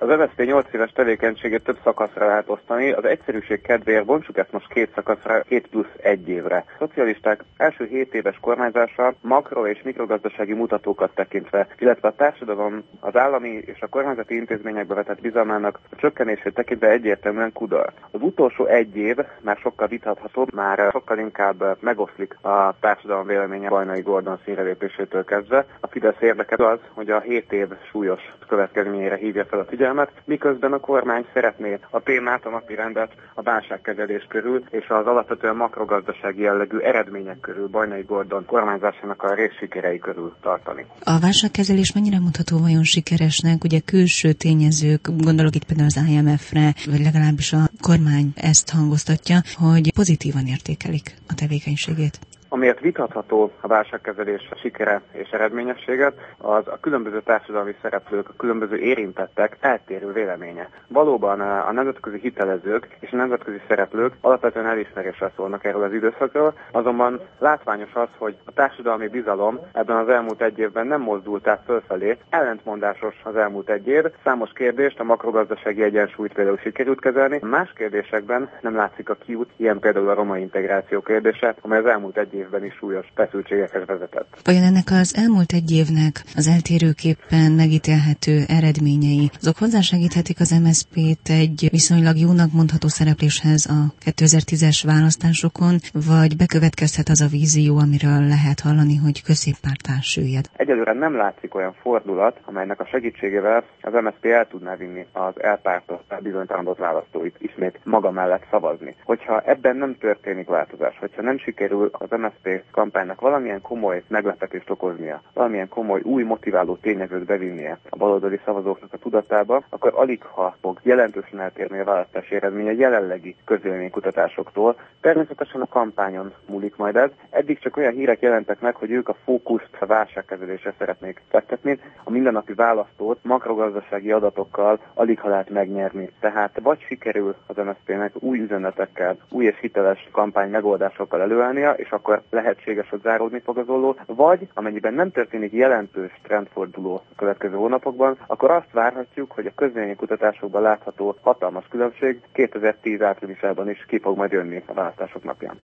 Az MSZP 8 éves tevékenységét több szakaszra lehet osztani, az egyszerűség kedvéért bontsuk ezt most 2 szakaszra, 2+1 évre. A szocialisták első 7 éves kormányzása makro- és mikrogazdasági mutatókat tekintve, illetve a társadalom, az állami és a kormányzati intézményekbe vetett bizalmának a csökkenését tekintve egyértelműen kudarc. Az utolsó 1 év már sokkal vitathatóbb, már sokkal inkább megoszlik a társadalom véleménye Bajnai Gordon színrelépésétől kezdve. A Fidesz érdeke az, hogy a 7 év súlyos következményeire hívja fel a figyelmet, miközben a kormány szeretné a témát, a napirendet a válságkezelés körül és az alapvetően makrogazdasági jellegű eredmények körül, Bajnai Gordon kormányzásának a részsikerei körül tartani. A válságkezelés mennyire mondható vajon sikeresnek? Ugye külső tényezők, gondolok itt például az IMF-re, vagy legalábbis a kormány ezt hangoztatja, hogy pozitívan értékelik a tevékenységét. Amiért vitatható a válságkezelés sikere és eredményességet, az a különböző társadalmi szereplők, a különböző érintettek eltérő véleménye. Valóban a nemzetközi hitelezők és a nemzetközi szereplők alapvetően elismeréssel szólnak erről az időszakról, azonban látványos az, hogy a társadalmi bizalom ebben az elmúlt 1 évben nem mozdult át fölfelé, ellentmondásos az elmúlt 1 év. Számos kérdést, a makrogazdasági egyensúlyt például sikerült kezelni, más kérdésekben nem látszik a kiút, ilyen például a roma integráció kérdése, amely az elmúlt 1 évben is súlyos feszültségekhez vezetett. Vajon ennek az elmúlt 1 évnek az eltérőképpen megítélhető eredményei, azok hozzásegíthetik az MSZP-t egy viszonylag jónak mondható szerepléshez a 2010-es választásokon, vagy bekövetkezhet az a vízió, amiről lehet hallani, hogy középpárttá süllyed? Egyelőre nem látszik olyan fordulat, amelynek a segítségével az MSZP el tudná vinni az elpártolt, bizonytalanodott választóit ismét maga mellett szavazni. Hogyha ebben nem történik változás, hogyha nem sikerül az MSZP kampánynak valamilyen komoly meglepetést okoznia, valamilyen komoly új motiváló tényezőt bevinnie a baloldali szavazóknak a tudatába, akkor aligha fog jelentősen eltérni a választási eredménye jelenlegi közvéleménykutatásoktól. Természetesen a kampányon múlik majd ez. Eddig csak olyan hírek jelentek meg, hogy ők a fókuszt a válságkezelésre szeretnék fektetni. A mindennapi választót makrogazdasági adatokkal aligha lehet megnyerni. Tehát vagy sikerül az MSZP-nek új üzenetekkel, új és hiteles kampány megoldásokkal előállnia, és akkor lehetséges, hogy záródni fog az olló, vagy amennyiben nem történik jelentős trendforduló a következő hónapokban, akkor azt várhatjuk, hogy a közvéleménykutatásokban látható hatalmas különbség 2010 áprilisában is ki fog majd jönni a választások napján.